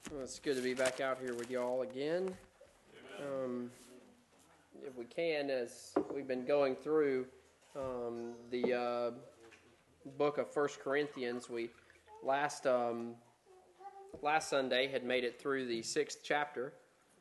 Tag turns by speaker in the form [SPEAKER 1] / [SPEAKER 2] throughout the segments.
[SPEAKER 1] Well, it's good to be back out here with y'all again. If we can, as we've been going through the book of 1 Corinthians, we last Sunday had made it through the 6th chapter.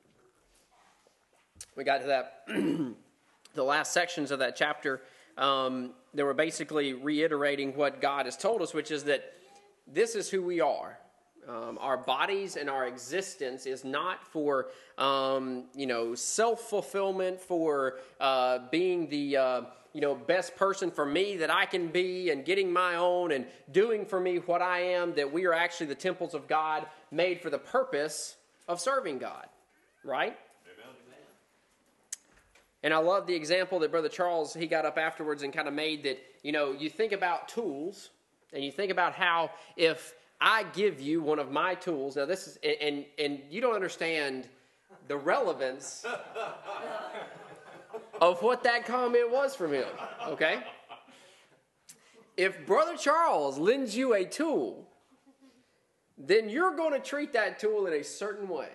[SPEAKER 1] We got to that the last sections of that chapter. They were basically reiterating what God has told us, which is that this is who we are. Our bodies and our existence is not for, self-fulfillment, for being the, best person for me that I can be and getting my own and doing for me what I am, that we are actually the temples of God made for the purpose of serving God, right? Amen. And I love the example that Brother Charles, he got up afterwards and kind of made that, you think about tools and you think about how if I give you one of my tools. Now this is, and you don't understand the relevance of what that comment was from him, okay? If Brother Charles lends you a tool, then you're going to treat that tool in a certain way.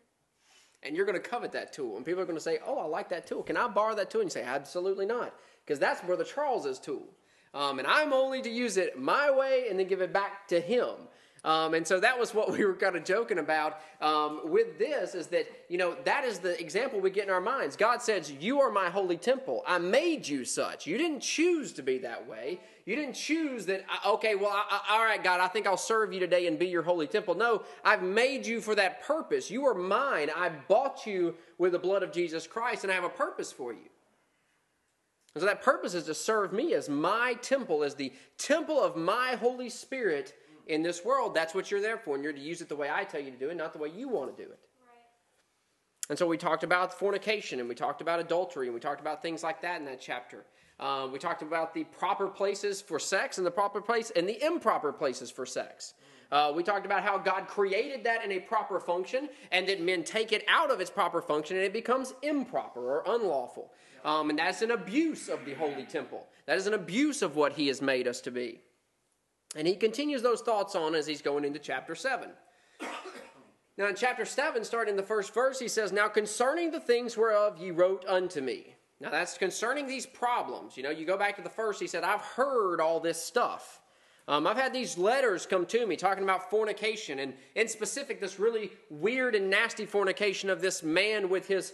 [SPEAKER 1] And you're going to covet that tool. And people are going to say, oh, I like that tool. Can I borrow that tool? And you say, absolutely not. Because that's Brother Charles's tool. And I'm only to use it my way and then give it back to him. And so that was what we were kind of joking about with this, is that, that is the example we get in our minds. God says, you are my holy temple. I made you such. You didn't choose to be that way. You didn't choose that, all right, God, I think I'll serve you today and be your holy temple. No, I've made you for that purpose. You are mine. I bought you with the blood of Jesus Christ, and I have a purpose for you. And so that purpose is to serve me as my temple, as the temple of my Holy Spirit in this world. That's what you're there for, and you're to use it the way I tell you to do it, not the way you want to do it. Right. And so we talked about fornication, and we talked about adultery, and we talked about things like that in that chapter. We talked about the proper places for sex and the proper place and the improper places for sex. We talked about how God created that in a proper function, and that men take it out of its proper function and it becomes improper or unlawful. And that's an abuse of the holy temple. That is an abuse of what he has made us to be. And he continues those thoughts on as he's going into chapter 7. Now in chapter 7, starting in the first verse, he says, now concerning the things whereof ye wrote unto me. Now that's concerning these problems. You go back to the first, he said, I've heard all this stuff. I've had these letters come to me talking about fornication, and in specific, this really weird and nasty fornication of this man with his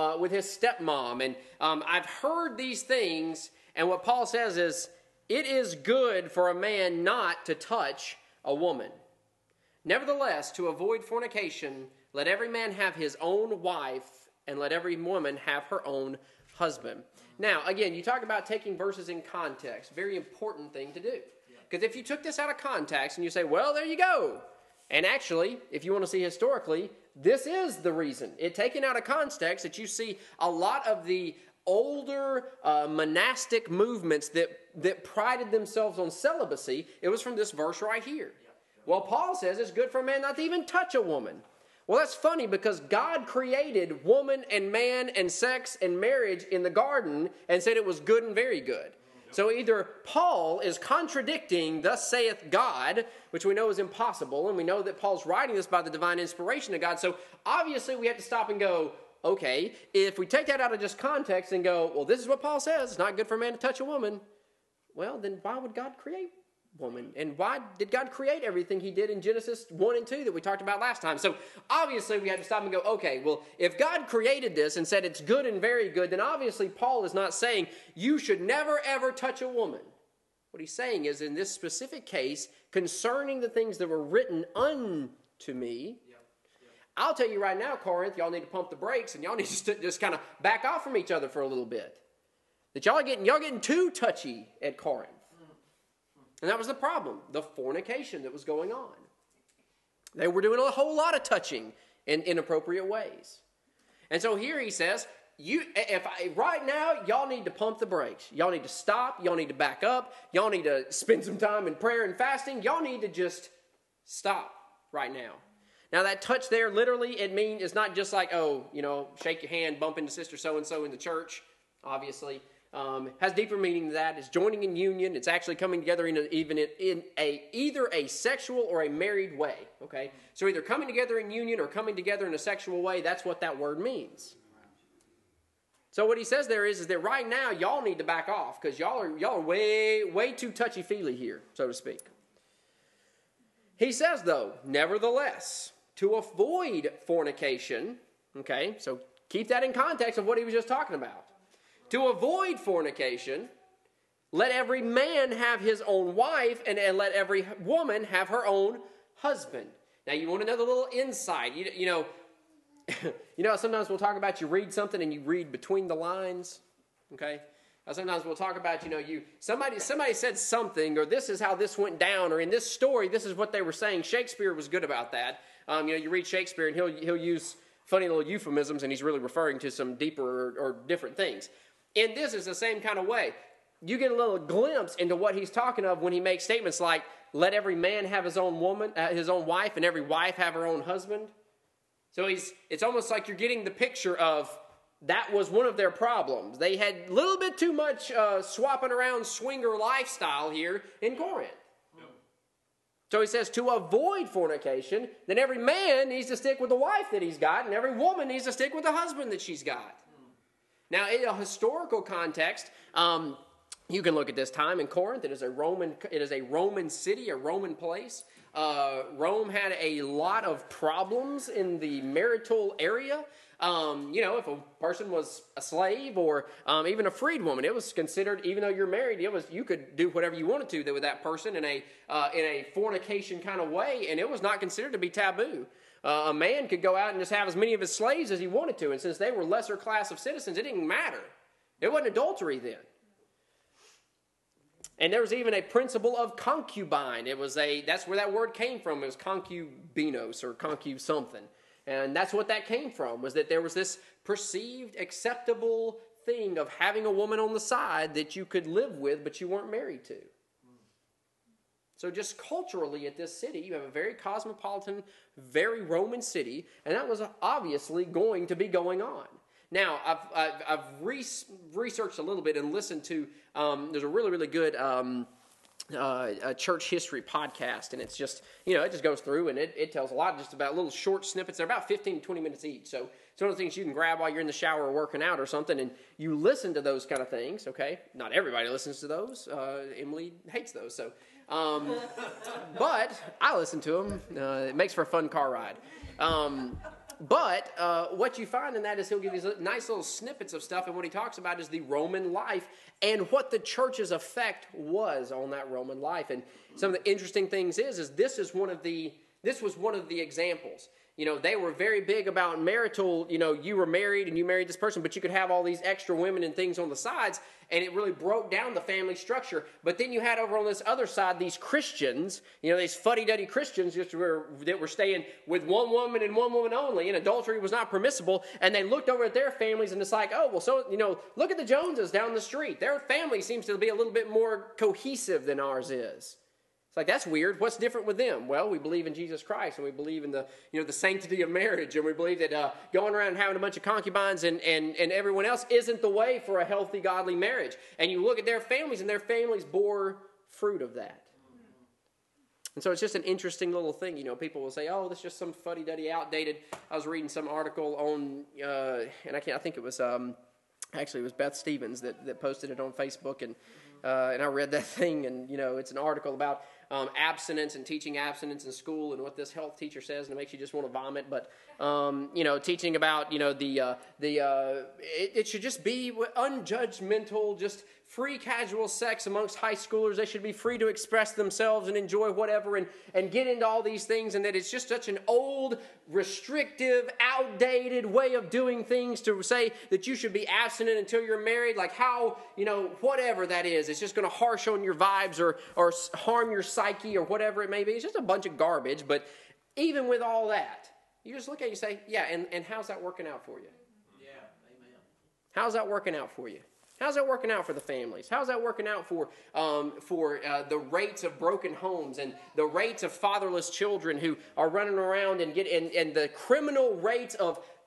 [SPEAKER 1] stepmom. And I've heard these things, and what Paul says is, it is good for a man not to touch a woman. Nevertheless, to avoid fornication, let every man have his own wife, and let every woman have her own husband. Now, again, you talk about taking verses in context. Very important thing to do. Because if you took this out of context and you say, well, there you go. And actually, if you want to see historically, this is the reason. It taken out of context that you see a lot of the older monastic movements that prided themselves on celibacy. It was from this verse right here. Well, Paul says it's good for a man not to even touch a woman. Well, that's funny because God created woman and man and sex and marriage in the garden and said it was good and very good. So either Paul is contradicting, thus saith God, which we know is impossible, and we know that Paul's writing this by the divine inspiration of God. So obviously we have to stop and go, okay, if we take that out of just context and go, well, this is what Paul says, it's not good for a man to touch a woman. Well, then why would God create woman? And why did God create everything he did in Genesis 1 and 2 that we talked about last time? So obviously we had to stop and go, okay, well, if God created this and said it's good and very good, then obviously Paul is not saying you should never ever touch a woman. What he's saying is in this specific case, concerning the things that were written unto me, I'll tell you right now, Corinth, y'all need to pump the brakes and y'all need to just kind of back off from each other for a little bit. That y'all getting too touchy at Corinth. And that was the problem, the fornication that was going on. They were doing a whole lot of touching in inappropriate ways. And so here he says, right now, y'all need to pump the brakes. Y'all need to stop. Y'all need to back up. Y'all need to spend some time in prayer and fasting. Y'all need to just stop right now. Now that touch there, literally, it's not just like, shake your hand, bump into sister so-and-so in the church, obviously. has deeper meaning than that. It's joining in union. It's actually coming together in either a sexual or a married way. Okay, so either coming together in union or coming together in a sexual way. That's what that word means. So what he says there is that right now y'all need to back off because y'all are way too touchy-feely here, so to speak. He says though, nevertheless, to avoid fornication. Okay, so keep that in context of what he was just talking about. To avoid fornication, let every man have his own wife, and let every woman have her own husband. Now, you want another little insight. You know, sometimes we'll talk about you read something and you read between the lines. Okay? Sometimes we'll talk about, somebody said something, or this is how this went down, or in this story, this is what they were saying. Shakespeare was good about that. You read Shakespeare and he'll use funny little euphemisms, and he's really referring to some deeper or different things. And this is the same kind of way. You get a little glimpse into what he's talking of when he makes statements like, let every man have his own wife, and every wife have her own husband. So it's almost like you're getting the picture of that was one of their problems. They had a little bit too much swapping around swinger lifestyle here in Corinth. So he says to avoid fornication, then every man needs to stick with the wife that he's got, and every woman needs to stick with the husband that she's got. Now, in a historical context, you can look at this time in Corinth. It is a Roman city, a Roman place. Rome had a lot of problems in the marital area. If a person was a slave or even a freed woman, it was considered, even though you're married, you could do whatever you wanted to with that person in a fornication kind of way, and it was not considered to be taboo. A man could go out and just have as many of his slaves as he wanted to, and since they were lesser class of citizens, it didn't matter. It wasn't adultery then. And there was even a principle of concubine. That's where that word came from. It was concubinos or concu something. And that's what that came from, was that there was this perceived acceptable thing of having a woman on the side that you could live with, but you weren't married to. So just culturally at this city, you have a very cosmopolitan, very Roman city, and that was obviously going to be going on. Now, I've researched a little bit and listened to, there's a really, really good a church history podcast, and it's just, it just goes through and it tells a lot just about little short snippets. They're about 15 to 20 minutes each. So it's one of the things you can grab while you're in the shower or working out or something, and you listen to those kind of things, okay? Not everybody listens to those. Emily hates those, so... but I listen to them. It makes for a fun car ride. But what you find in that is he'll give these nice little snippets of stuff, and what he talks about is the Roman life and what the church's effect was on that Roman life. And some of the interesting things is this was one of the examples. They were very big about marital, you were married and you married this person, but you could have all these extra women and things on the sides, and it really broke down the family structure. But then you had over on this other side these Christians, these fuddy-duddy Christians that were staying with one woman and one woman only, and adultery was not permissible, and they looked over at their families and it's like, oh, well, so, look at the Joneses down the street. Their family seems to be a little bit more cohesive than ours is. Like, that's weird. What's different with them? Well, we believe in Jesus Christ, and we believe in the sanctity of marriage, and we believe that going around and having a bunch of concubines and everyone else isn't the way for a healthy, godly marriage. And you look at their families, and their families bore fruit of that. And so it's just an interesting little thing. People will say, oh, this is just some fuddy-duddy, outdated. I was reading some article on, I think it was, actually it was Beth Stevens that posted it on Facebook, and I read that thing, and, it's an article about abstinence and teaching abstinence in school and what this health teacher says, and it makes you just want to vomit. But, teaching about, it should just be unjudgmental, just free casual sex amongst high schoolers. They should be free to express themselves and enjoy whatever and get into all these things, and that it's just such an old, restrictive, outdated way of doing things to say that you should be abstinent until you're married. Like how, whatever that is, it's just going to harsh on your vibes or harm your psyche or whatever it may be. It's just a bunch of garbage. But even with all that, you just look at it and say, yeah, and how's that working out for you?
[SPEAKER 2] Yeah, amen.
[SPEAKER 1] How's that working out for you? How's that working out for the families? How's that working out for the rates of broken homes and the rates of fatherless children who are running around and the criminal rates of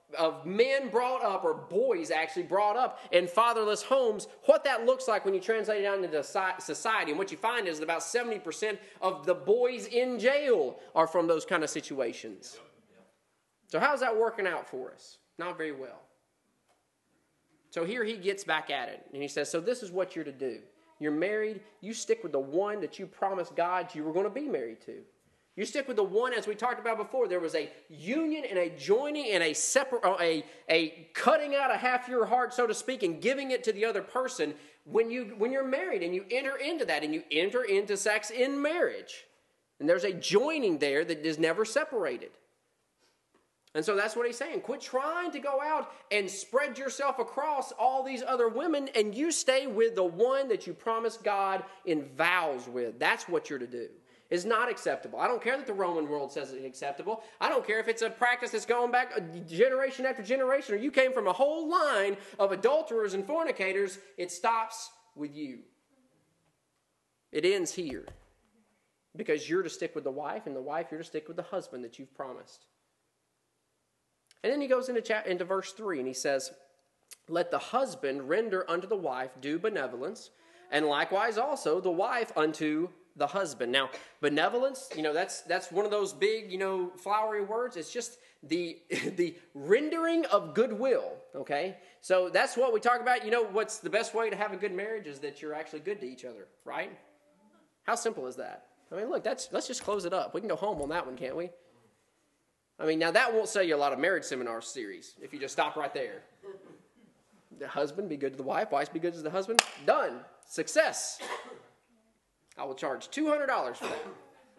[SPEAKER 1] men brought up, or boys actually brought up in fatherless homes, what that looks like when you translate it out into society. And what you find is that about 70% of the boys in jail are from those kind of situations. So how's that working out for us? Not very well. So here he gets back at it, and he says, so this is what you're to do. You're married, you stick with the one that you promised God you were going to be married to. You stick with the one, as we talked about before. There was a union and a joining and a cutting out of half your heart, so to speak, and giving it to the other person when you're married, and you enter into that, and you enter into sex in marriage. And there's a joining there that is never separated. And so that's what he's saying. Quit trying to go out and spread yourself across all these other women, and you stay with the one that you promised God in vows with. That's what you're to do. It's not acceptable. I don't care that the Roman world says it's acceptable. I don't care if it's a practice that's going back generation after generation, or you came from a whole line of adulterers and fornicators. It stops with you. It ends here. Because you're to stick with the wife, and the wife, you're to stick with the husband that you've promised. And then he goes into verse 3, and he says, let the husband render unto the wife due benevolence, and likewise also the wife unto the husband. Now, benevolence, that's one of those big, flowery words. It's just the rendering of goodwill, okay? So that's what we talk about. What's the best way to have a good marriage is that you're actually good to each other, right? How simple is that? I mean, look, let's just close it up. We can go home on that one, can't we? I mean, now that won't sell you a lot of marriage seminar series if you just stop right there. The husband, be good to the wife. Wife, be good to the husband. Done. Success. I will charge $200 for that.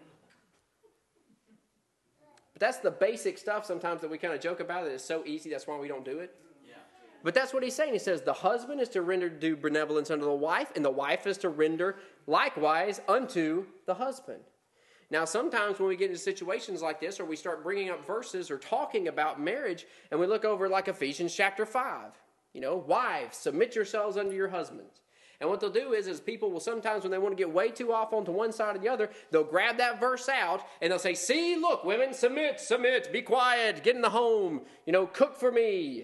[SPEAKER 1] But that's the basic stuff sometimes that we kind of joke about. That it's so easy, that's why we don't do it. Yeah. But that's what he's saying. He says the husband is to render due benevolence unto the wife, and the wife is to render likewise unto the husband. Now, sometimes when we get into situations like this, or we start bringing up verses or talking about marriage, and we look over like Ephesians chapter 5, wives, submit yourselves unto your husbands. And what they'll do is people will sometimes, when they want to get way too off onto one side or the other, they'll grab that verse out, and they'll say, see, look, women, submit, be quiet, get in the home, cook for me.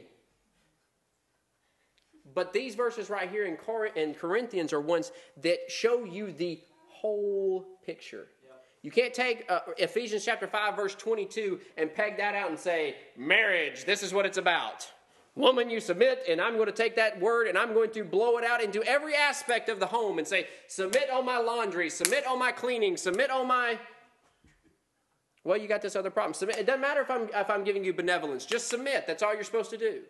[SPEAKER 1] But these verses right here in Corinthians are ones that show you the whole picture. You can't take Ephesians chapter 5, verse 22 and peg that out and say, marriage, this is what it's about. Woman, you submit, and I'm going to take that word and I'm going to blow it out into every aspect of the home and say, submit on my laundry, submit on my cleaning, submit on my... Well, you got this other problem. Submit. It doesn't matter if I'm giving you benevolence. Just submit. That's all you're supposed to do.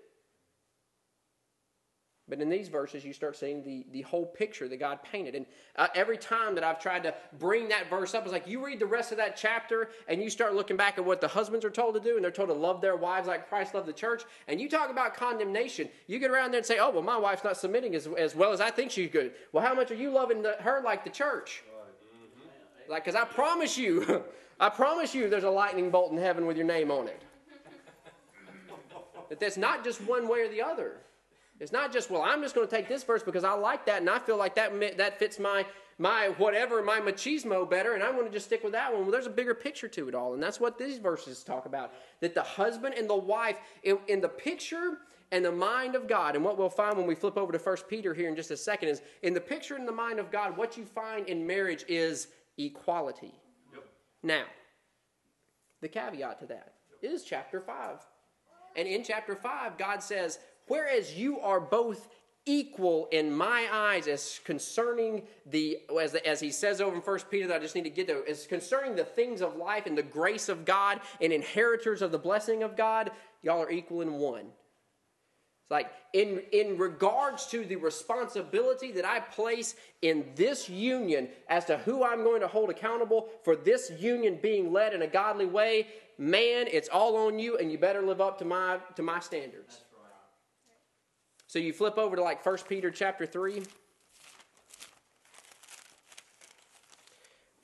[SPEAKER 1] But in these verses, you start seeing the whole picture that God painted. And every time that I've tried to bring that verse up, it's like you read the rest of that chapter and you start looking back at what the husbands are told to do, and they're told to love their wives like Christ loved the church. And you talk about condemnation. You get around there and say, oh, well, my wife's not submitting as well as I think she could. Well, how much are you loving her like the church? Like, because I promise you there's a lightning bolt in heaven with your name on it. That that's not just one way or the other. It's not just, well, I'm just going to take this verse because I like that and I feel like that fits my whatever, my machismo better, and I'm going to just stick with that one. Well, there's a bigger picture to it all, and that's what these verses talk about. That the husband and the wife, in the picture and the mind of God, and what we'll find when we flip over to 1 Peter here in just a second is, in the picture and the mind of God, what you find in marriage is equality. Yep. Now, the caveat to that is chapter 5. And in chapter 5, God says, whereas you are both equal in my eyes as concerning as he says over in 1 Peter that I just need to get to, as concerning the things of life and the grace of God and inheritors of the blessing of God, y'all are equal in one. It's like in regards to the responsibility that I place in this union as to who I'm going to hold accountable for this union being led in a godly way, man, it's all on you, and you better live up to my standards. So you flip over to like 1 Peter chapter 3.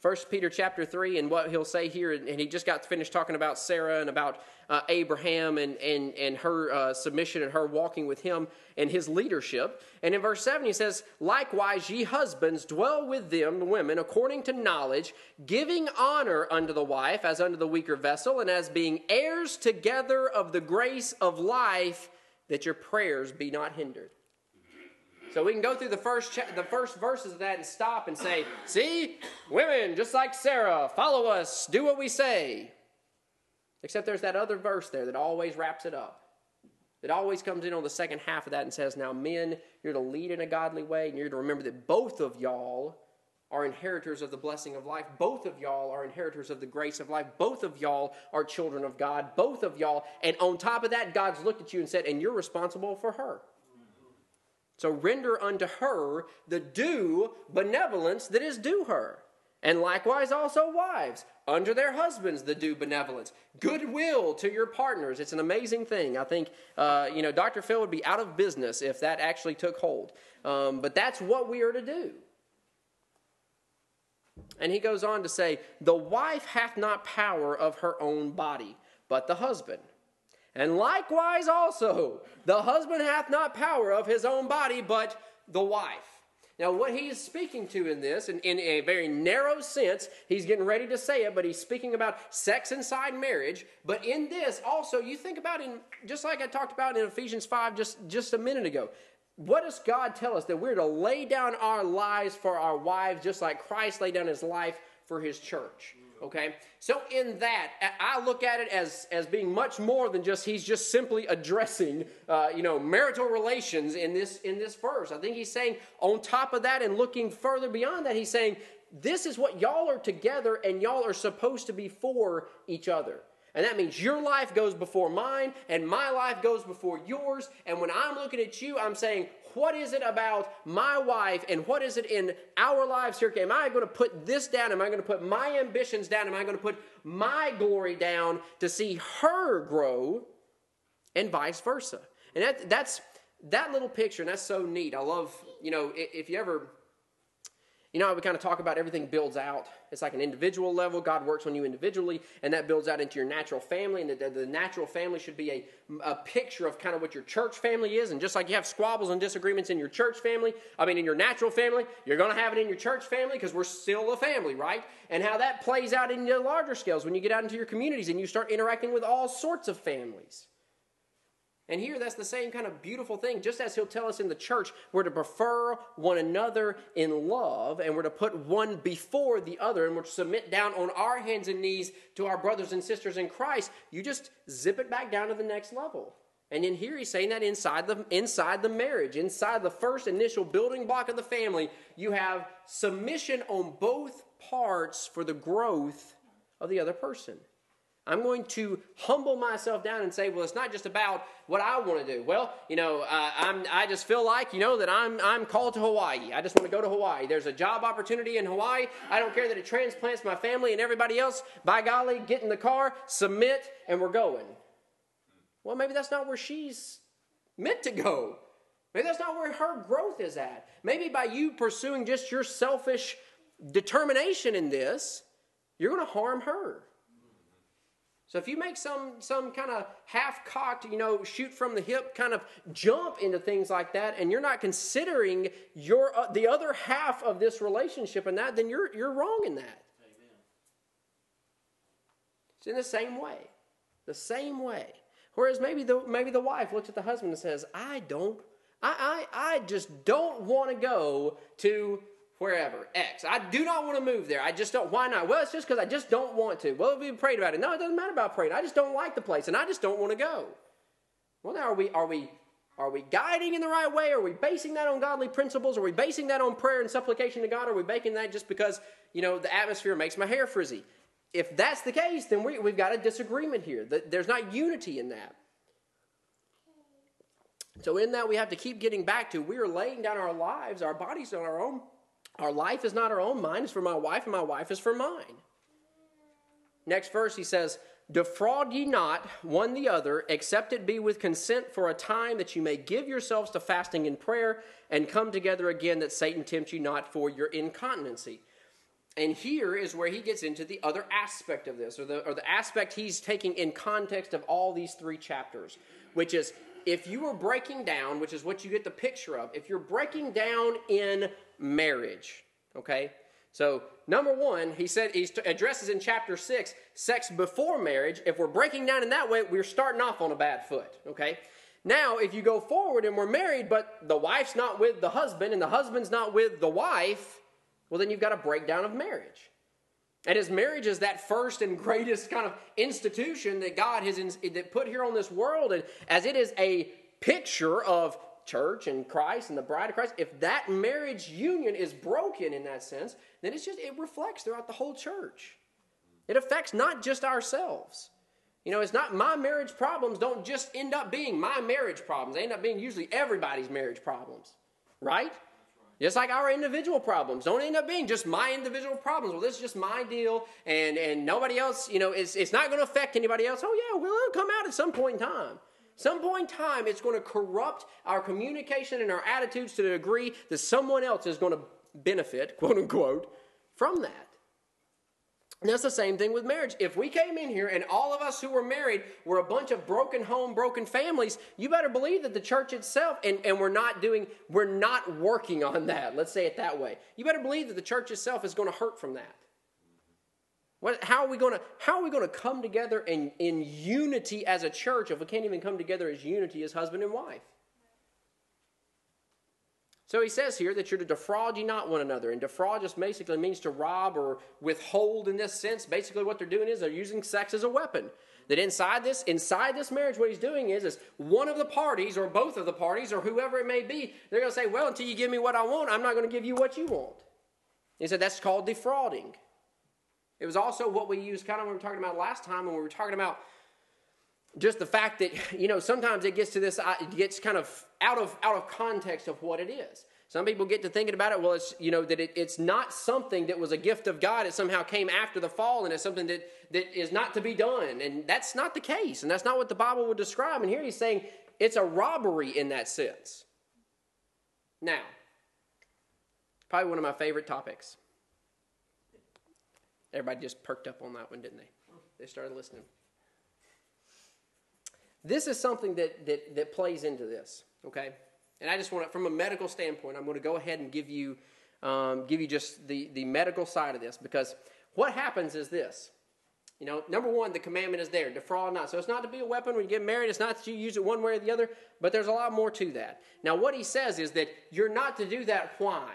[SPEAKER 1] 1 Peter chapter 3 and what he'll say here, and he just got finished talking about Sarah and about Abraham and her submission and her walking with him and his leadership. And in verse 7 he says, "Likewise ye husbands dwell with them, the women, according to knowledge, giving honor unto the wife as unto the weaker vessel, and as being heirs together of the grace of life, that your prayers be not hindered." So we can go through the first verses of that and stop and say, see, women, just like Sarah, follow us, do what we say. Except there's that other verse there that always wraps it up. It always comes in on the second half of that and says, now men, you're to lead in a godly way, and you're to remember that both of y'all are inheritors of the blessing of life. Both of y'all are inheritors of the grace of life. Both of y'all are children of God. Both of y'all. And on top of that, God's looked at you and said, and you're responsible for her. So render unto her the due benevolence that is due her. And likewise also wives, unto their husbands the due benevolence. Goodwill to your partners. It's an amazing thing. I think, Dr. Phil would be out of business if that actually took hold. But that's what we are to do. And he goes on to say, the wife hath not power of her own body, but the husband. And likewise also, the husband hath not power of his own body, but the wife. Now, what he is speaking to in this, in a very narrow sense, he's getting ready to say it, but he's speaking about sex inside marriage. But in this, also, you think about, just like I talked about in Ephesians 5 just a minute ago, what does God tell us? That we're to lay down our lives for our wives, just like Christ laid down his life for his church. Okay, so in that, I look at it as being much more than just, he's just simply addressing, marital relations in this verse. I think he's saying on top of that and looking further beyond that, he's saying this is what y'all are together and y'all are supposed to be for each other. And that means your life goes before mine and my life goes before yours. And when I'm looking at you, I'm saying, what is it about my wife and what is it in our lives here? Am I going to put this down? Am I going to put my ambitions down? Am I going to put my glory down to see her grow, and vice versa? And that's that little picture, and that's so neat. I love, if you ever... we kind of talk about everything builds out. It's like an individual level. God works on you individually, and that builds out into your natural family. And the natural family should be a picture of kind of what your church family is. And just like you have squabbles and disagreements in your church family, in your natural family, you're going to have it in your church family because we're still a family, right? And how that plays out in the larger scales when you get out into your communities and you start interacting with all sorts of families. And here, that's the same kind of beautiful thing. Just as he'll tell us in the church, we're to prefer one another in love, and we're to put one before the other, and we're to submit down on our hands and knees to our brothers and sisters in Christ. You just zip it back down to the next level. And in here, he's saying that inside the marriage, inside the first initial building block of the family, you have submission on both parts for the growth of the other person. I'm going to humble myself down and say, well, it's not just about what I want to do. Well, I just feel like, that I'm called to Hawaii. I just want to go to Hawaii. There's a job opportunity in Hawaii. I don't care that it transplants my family and everybody else. By golly, get in the car, submit, and we're going. Well, maybe that's not where she's meant to go. Maybe that's not where her growth is at. Maybe by you pursuing just your selfish determination in this, you're going to harm her. So if you make some kind of half-cocked, shoot from the hip kind of jump into things like that, and you're not considering the other half of this relationship in that, then you're wrong in that. Amen. It's in the same way. The same way. Whereas maybe the wife looks at the husband and says, I just don't want to go to wherever, X. I do not want to move there. I just don't. Why not? Well, it's just because I just don't want to. Well, we prayed about it. No, it doesn't matter about praying. I just don't like the place, and I just don't want to go. Well, now are we guiding in the right way? Are we basing that on godly principles? Are we basing that on prayer and supplication to God? Are we basing that just because, the atmosphere makes my hair frizzy? If that's the case, then we've got a disagreement here. There's not unity in that. So in that, we have to keep getting back to, we are laying down our lives, our bodies on our own. Our life is not our own. Mine is for my wife, and my wife is for mine. Next verse, he says, defraud ye not one the other, except it be with consent for a time, that you may give yourselves to fasting and prayer, and come together again, that Satan tempt you not for your incontinency. And here is where he gets into the other aspect of this, or the aspect he's taking in context of all these 3 chapters, which is if you are breaking down, which is what you get the picture of, if you're breaking down in marriage, okay? So, number 1, he addresses in chapter 6, sex before marriage. If we're breaking down in that way, we're starting off on a bad foot, okay? Now, if you go forward and we're married, but the wife's not with the husband and the husband's not with the wife, well, then you've got a breakdown of marriage. And as marriage is that first and greatest kind of institution that God has that put here on this world, and as it is a picture of church and Christ and the bride of Christ, if that marriage union is broken in that sense, then it reflects throughout the whole church. It affects not just ourselves. You know, it's not my marriage problems don't just end up being my marriage problems. They end up being usually everybody's marriage problems, right? Just like our individual problems don't end up being just my individual problems. Well, this is just my deal, and nobody else, you know, it's not going to affect anybody else. Oh, yeah, well, it'll come out at some point in time. Some point in time, it's going to corrupt our communication and our attitudes to the degree that someone else is going to benefit, quote unquote, from that. And that's the same thing with marriage. If we came in here and all of us who were married were a bunch of broken home, broken families, you better believe that the church itself, and we're not working on that. Let's say it that way. You better believe that the church itself is going to hurt from that. How are we going to come together in unity as a church if we can't even come together as unity as husband and wife? So he says here that you're to defraud ye not one another. And defraud just basically means to rob or withhold in this sense. Basically what they're doing is they're using sex as a weapon. That inside this marriage, what he's doing is one of the parties or both of the parties or whoever it may be, they're going to say, well, until you give me what I want, I'm not going to give you what you want. He said that's called defrauding. It was also what we used kind of when we were talking about last time when we were talking about just the fact that, you know, sometimes it gets kind of out of context of what it is. Some people get to thinking about it, well, it's, you know, that it's not something that was a gift of God. It somehow came after the fall, and it's something that is not to be done. And that's not the case, and that's not what the Bible would describe. And here he's saying it's a robbery in that sense. Now, probably one of my favorite topics. Everybody just perked up on that one, didn't they? They started listening. This is something that plays into this, okay? And I just want to, from a medical standpoint, I'm going to go ahead and give you just the medical side of this, because what happens is this. You know, number 1, the commandment is there, defraud not. So it's not to be a weapon when you get married. It's not that you use it one way or the other, but there's a lot more to that. Now, what he says is that you're not to do that. Why?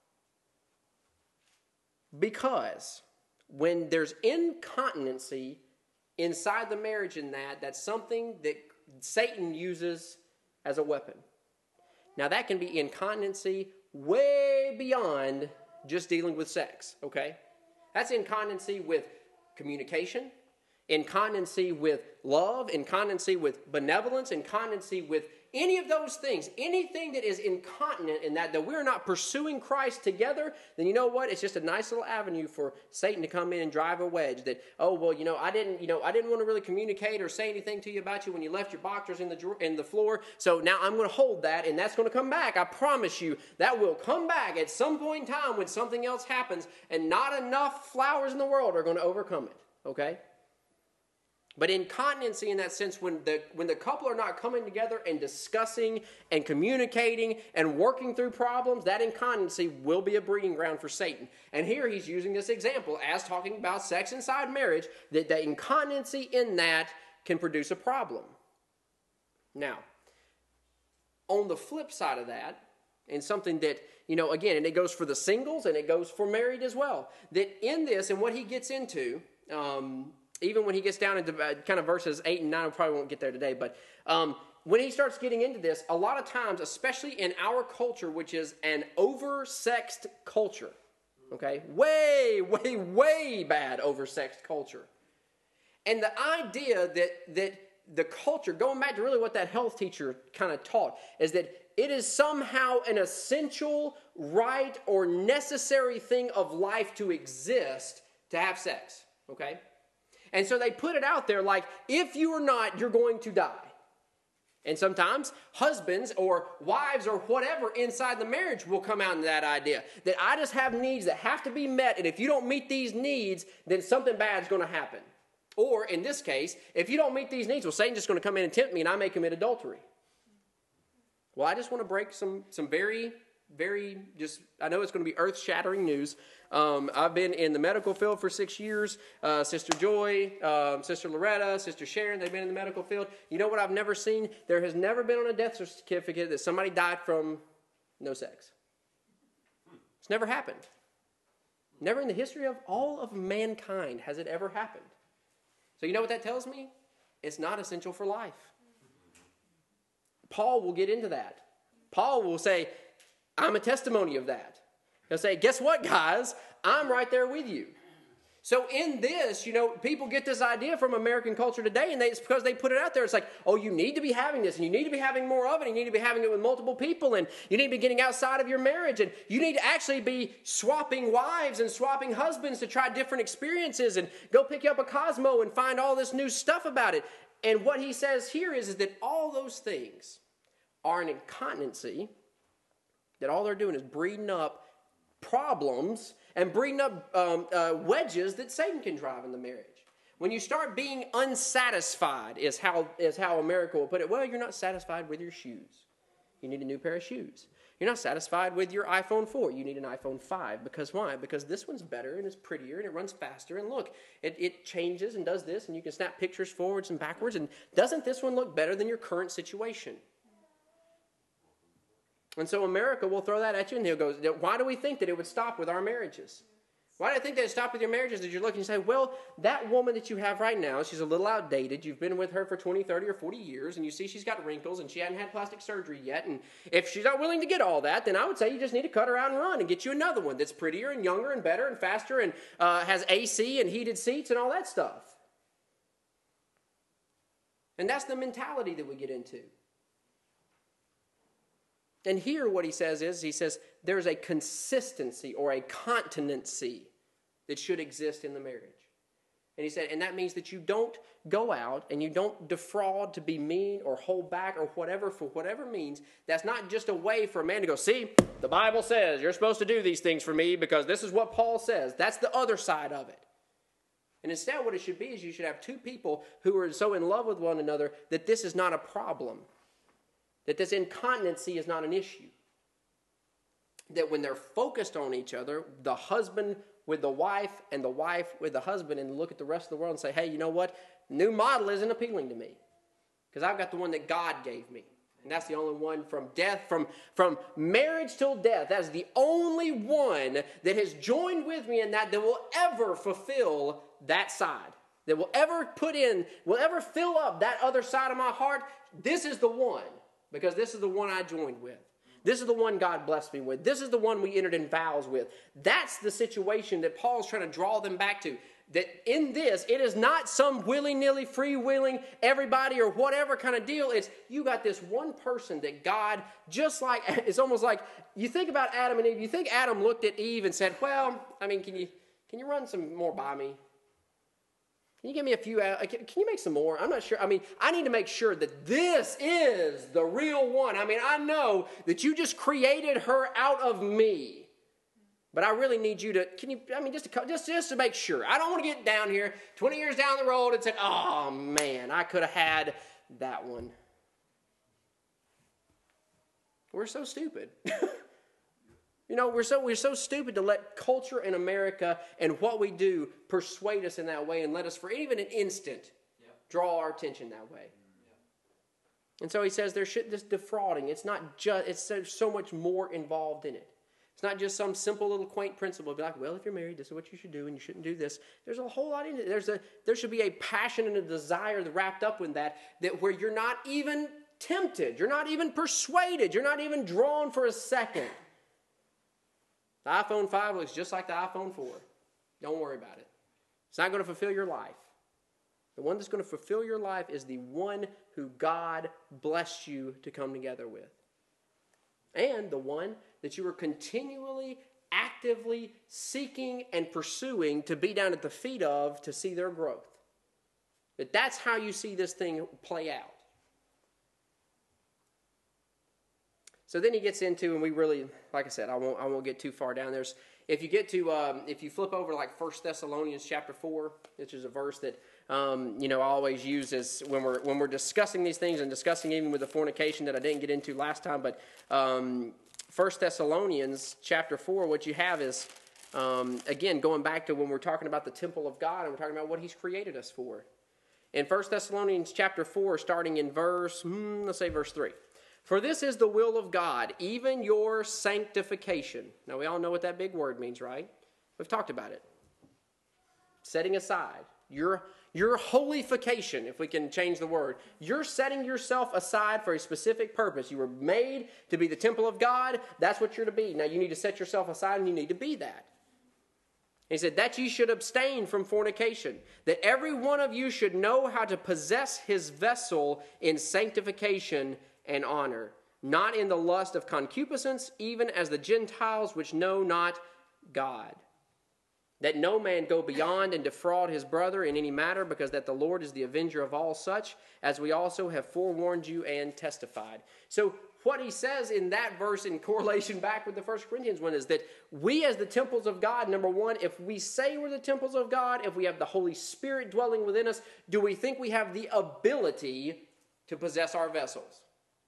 [SPEAKER 1] Because when there's incontinency inside the marriage in that's something that Satan uses as a weapon. Now that can be incontinency way beyond just dealing with sex, okay? That's incontinency with communication, incontinency with love, incontinency with benevolence, incontinency with any of those things, anything that is incontinent in that we're not pursuing Christ together, then you know what? It's just a nice little avenue for Satan to come in and drive a wedge that, oh, well, I didn't want to really communicate or say anything to you about you when you left your boxers in the floor, so now I'm going to hold that, and that's going to come back. I promise you that will come back at some point in time when something else happens, and not enough flowers in the world are going to overcome it, okay? But incontinency in that sense, when the couple are not coming together and discussing and communicating and working through problems, that incontinency will be a breeding ground for Satan. And here he's using this example as talking about sex inside marriage, that the incontinency in that can produce a problem. Now, on the flip side of that, and something that, again, and it goes for the singles and it goes for married as well, that in this and what he gets into, even when he gets down into kind of verses 8 and 9, we probably won't get there today, but when he starts getting into this, a lot of times, especially in our culture, which is an over-sexed culture, okay? Way, way, way bad over-sexed culture. And the idea that the culture, going back to really what that health teacher kind of taught, is that it is somehow an essential, right, or necessary thing of life to exist to have sex, okay? And so they put it out there like, if you are not, you're going to die. And sometimes husbands or wives or whatever inside the marriage will come out into that idea that I just have needs that have to be met, and if you don't meet these needs, then something bad is going to happen. Or in this case, if you don't meet these needs, well, Satan's just going to come in and tempt me and I may commit adultery. Well, I just want to break some very, very just, I know it's going to be earth-shattering news. I've been in the medical field for 6 years. Sister Joy, Sister Loretta, Sister Sharon, they've been in the medical field. You know what I've never seen? There has never been on a death certificate that somebody died from no sex. It's never happened. Never in the history of all of mankind has it ever happened. So you know what that tells me? It's not essential for life. Paul will get into that. Paul will say, I'm a testimony of that. He'll say, guess what, guys? I'm right there with you. So in this, people get this idea from American culture today, and it's because they put it out there. It's like, oh, you need to be having this, and you need to be having more of it, and you need to be having it with multiple people, and you need to be getting outside of your marriage, and you need to actually be swapping wives and swapping husbands to try different experiences, and go pick up a Cosmo and find all this new stuff about it. And what he says here is that all those things are an incontinency, that all they're doing is breeding up problems and breeding up wedges that Satan can drive in the marriage. When you start being unsatisfied is how America will put it. Well, you're not satisfied with your shoes. You need a new pair of shoes. You're not satisfied with your iPhone 4. You need an iPhone 5. Because why? Because this one's better and it's prettier and it runs faster. And look, it changes and does this, and you can snap pictures forwards and backwards. And doesn't this one look better than your current situation? And so America will throw that at you, and he'll go, why do we think that it would stop with our marriages? Why do you think that it stopped with your marriages? That you're looking and say, well, that woman that you have right now, she's a little outdated. You've been with her for 20, 30, or 40 years, and you see she's got wrinkles, and she hadn't had plastic surgery yet. And if she's not willing to get all that, then I would say you just need to cut her out and run and get you another one that's prettier and younger and better and faster and has AC and heated seats and all that stuff. And that's the mentality that we get into. And here what he says is, there's a consistency or a continency that should exist in the marriage. And he said, and that means that you don't go out and you don't defraud to be mean or hold back or whatever for whatever means. That's not just a way for a man to go, see, the Bible says you're supposed to do these things for me because this is what Paul says. That's the other side of it. And instead what it should be is you should have two people who are so in love with one another that this is not a problem. That this incontinency is not an issue. That when they're focused on each other, the husband with the wife and the wife with the husband, and look at the rest of the world and say, hey, you know what? New model isn't appealing to me. Because I've got the one that God gave me. And that's the only one from death, from marriage till death. That's the only one that has joined with me in that will ever fulfill that side. That will ever will ever fill up that other side of my heart. This is the one. Because this is the one I joined with. This is the one God blessed me with. This is the one we entered in vows with. That's the situation that Paul's trying to draw them back to. That in this, it is not some willy-nilly, free-willing, everybody or whatever kind of deal. It's you got this one person that God, just like, it's almost like, you think about Adam and Eve. You think Adam looked at Eve and said, well, I mean, can you run some more by me? Can you give me a few, can you make some more? I'm not sure. I mean, I need to make sure that this is the real one. I mean, I know that you just created her out of me. But I really need you to, just to make sure. I don't want to get down here 20 years down the road and say, oh man, I could have had that one. We're so stupid. We're so stupid to let culture in America and what we do persuade us in that way and let us, for even an instant, draw our attention that way. And so he says this defrauding. It's not just, it's so much more involved in it. It's not just some simple little quaint principle. Be like, well, if you're married, this is what you should do, and you shouldn't do this. There's a whole lot in it. There should be a passion and a desire wrapped up in that where you're not even tempted, you're not even persuaded, you're not even drawn for a second. The iPhone 5 looks just like the iPhone 4. Don't worry about it. It's not going to fulfill your life. The one that's going to fulfill your life is the one who God blessed you to come together with. And the one that you are continually, actively seeking and pursuing to be down at the feet of to see their growth. But that's how you see this thing play out. So then he gets into, and we really, like I said, I won't get too far down. If you flip over like 1 Thessalonians chapter 4, which is a verse that I always use as when we're discussing these things and discussing even with the fornication that I didn't get into last time. But 1 Thessalonians chapter 4, what you have is again going back to when we're talking about the temple of God and we're talking about what He's created us for. In 1 Thessalonians chapter 4, starting in verse 3. For this is the will of God, even your sanctification. Now, we all know what that big word means, right? We've talked about it. Setting aside. Your holification, if we can change the word. You're setting yourself aside for a specific purpose. You were made to be the temple of God. That's what you're to be. Now, you need to set yourself aside and you need to be that. He said, that ye should abstain from fornication, that every one of you should know how to possess his vessel in sanctification and honor, not in the lust of concupiscence, even as the Gentiles which know not God. That no man go beyond and defraud his brother in any matter, because that the Lord is the avenger of all such, as we also have forewarned you and testified. So what he says in that verse in correlation back with the 1 Corinthians one is that we as the temples of God, number one, if we say we're the temples of God, if we have the Holy Spirit dwelling within us, do we think we have the ability to possess our vessels?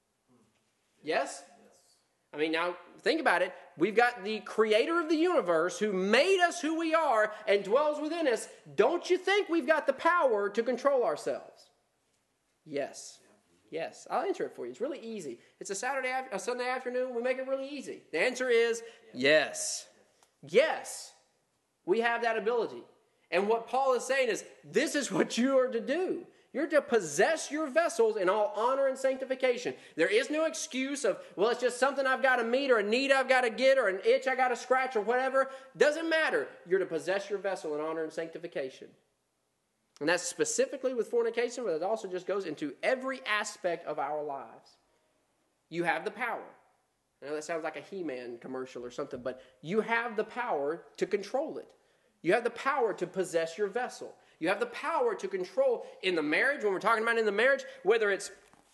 [SPEAKER 1] Yes? I mean, now, think about it. We've got the creator of the universe who made us who we are and dwells within us. Don't you think we've got the power to control ourselves? Yes. Yes. I'll answer it for you. It's really easy. It's a Sunday afternoon. We make it really easy. The answer is yes. Yes. We have that ability. And what Paul is saying is, this is what you are to do. You're to possess your vessels in all honor and sanctification. There is no excuse of, well, it's just something I've got to meet or a need I've got to get or an itch I got to scratch or whatever. Doesn't matter. You're to possess your vessel in honor and sanctification. And that's specifically with fornication, but it also just goes into every aspect of our lives. You have the power. I know that sounds like a He-Man commercial or something, but you have the power to control it. You have the power to possess your vessel. You have the power to control in the marriage, when we're talking about in the marriage, whether it's,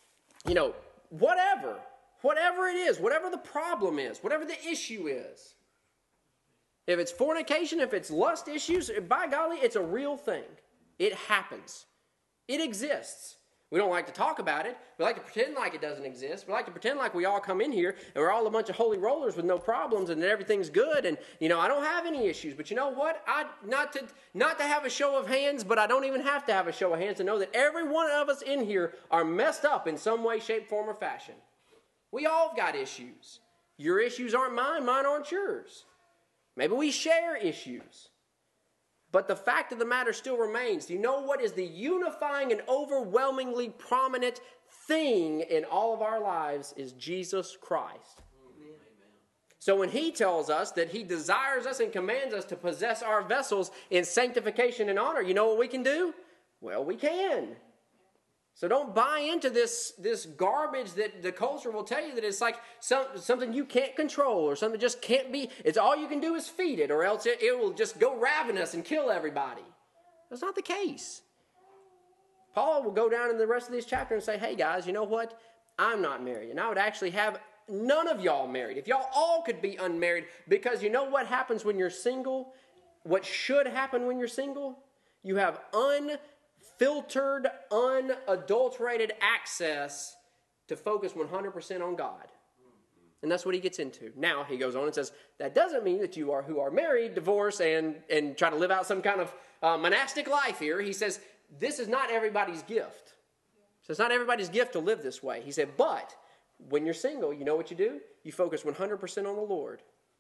[SPEAKER 1] whatever it is, whatever the problem is, whatever the issue is. If it's fornication, if it's lust issues, by golly, it's a real thing. It happens. It exists. We don't like to talk about it. We like to pretend like it doesn't exist. We like to pretend like we all come in here and we're all a bunch of holy rollers with no problems and that everything's good and, I don't have any issues. But you know what? Not to have a show of hands, but I don't even have to have a show of hands to know that every one of us in here are messed up in some way, shape, form, or fashion. We all got issues. Your issues aren't mine. Mine aren't yours. Maybe we share issues. But the fact of the matter still remains. Do you know what is the unifying and overwhelmingly prominent thing in all of our lives is Jesus Christ. Amen. So when He tells us that He desires us and commands us to possess our vessels in sanctification and honor, you know what we can do? Well, we can. So don't buy into this garbage that the culture will tell you that it's like something you can't control or something just can't be. It's all you can do is feed it or else it will just go ravenous and kill everybody. That's not the case. Paul will go down in the rest of this chapter and say, hey guys, you know what? I'm not married. And I would actually have none of y'all married. If y'all all could be unmarried, because you know what happens when you're single? What should happen when you're single? You have unfiltered, unadulterated access to focus 100% on God. And that's what he gets into. Now, he goes on and says, that doesn't mean that you who are married, divorce, and try to live out some kind of monastic life here. He says, this is not everybody's gift. So it's not everybody's gift to live this way. He said, but when you're single, you know what you do? You focus 100% on the Lord.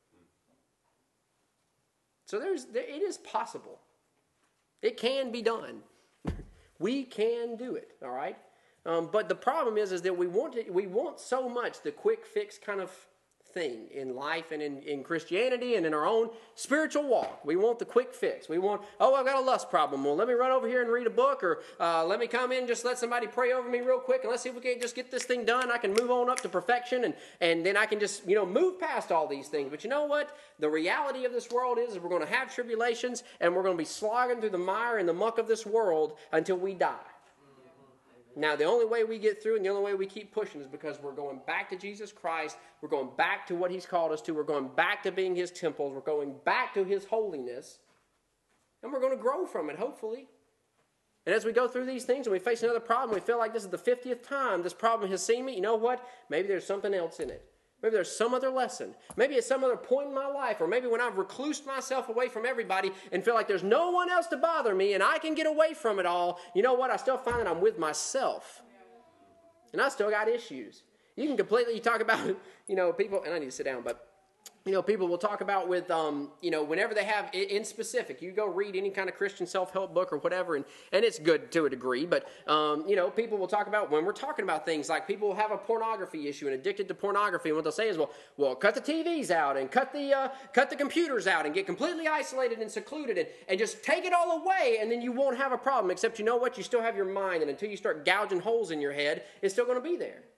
[SPEAKER 1] So it is possible. It can be done. We can do it, all right? But the problem is that we want so much the quick fix kind of thing in life and in Christianity and in our own spiritual walk. We want the quick fix. We want, I've got a lust problem. Well, let me run over here and read a book, or let me come in and just let somebody pray over me real quick, and let's see if we can't just get this thing done. I can move on up to perfection, and then I can just, move past all these things. But you know what? The reality of this world is we're going to have tribulations, and we're going to be slogging through the mire and the muck of this world until we die. Now, the only way we get through and the only way we keep pushing is because we're going back to Jesus Christ. We're going back to what He's called us to. We're going back to being His temples. We're going back to His holiness. And we're going to grow from it, hopefully. And as we go through these things and we face another problem, we feel like this is the 50th time this problem has seen me. You know what? Maybe there's something else in it. Maybe there's some other lesson. Maybe at some other point in my life, or maybe when I've reclused myself away from everybody and feel like there's no one else to bother me and I can get away from it all, you know what? I still find that I'm with myself. And I still got issues. You can completely talk about, people, and I need to sit down, but people will talk about with, whenever they have, in specific, you go read any kind of Christian self-help book or whatever, and it's good to a degree, but, people will talk about, when we're talking about things like people will have a pornography issue and addicted to pornography, and what they'll say is, well, cut the TVs out and cut the computers out and get completely isolated and secluded and just take it all away, and then you won't have a problem, except you know what? You still have your mind, and until you start gouging holes in your head, it's still going to be there.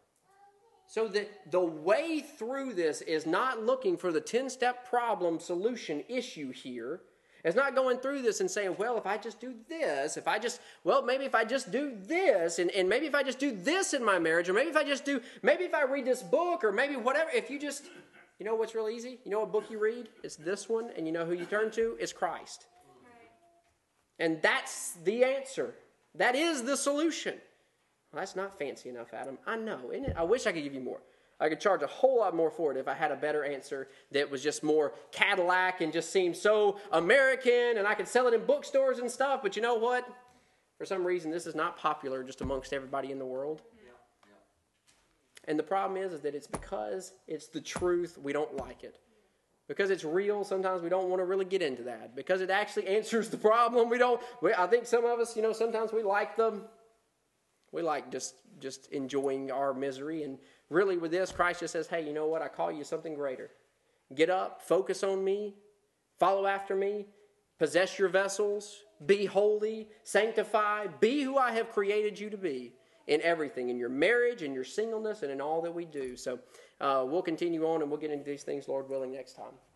[SPEAKER 1] So the way through this is not looking for the 10-step problem solution issue here. It's not going through this and saying, well, if I just do this, maybe if I just do this, and maybe if I just do this in my marriage, or maybe if I read this book, or maybe whatever, if you just, you know what's real easy? You know what book you read? It's this one, and you know who you turn to? It's Christ. And that's the answer. That is the solution. Well, that's not fancy enough, Adam. I know, isn't it? I wish I could give you more. I could charge a whole lot more for it if I had a better answer that was just more Cadillac and just seemed so American, and I could sell it in bookstores and stuff. But you know what? For some reason, this is not popular just amongst everybody in the world. And the problem is that it's because it's the truth, we don't like it. Because it's real, sometimes we don't want to really get into that. Because it actually answers the problem, I think some of us, sometimes we like them. We like just enjoying our misery. And really with this, Christ just says, hey, you know what? I call you something greater. Get up, focus on me, follow after me, possess your vessels, be holy, sanctify, be who I have created you to be in everything, in your marriage, in your singleness, and in all that we do. So we'll continue on and we'll get into these things, Lord willing, next time.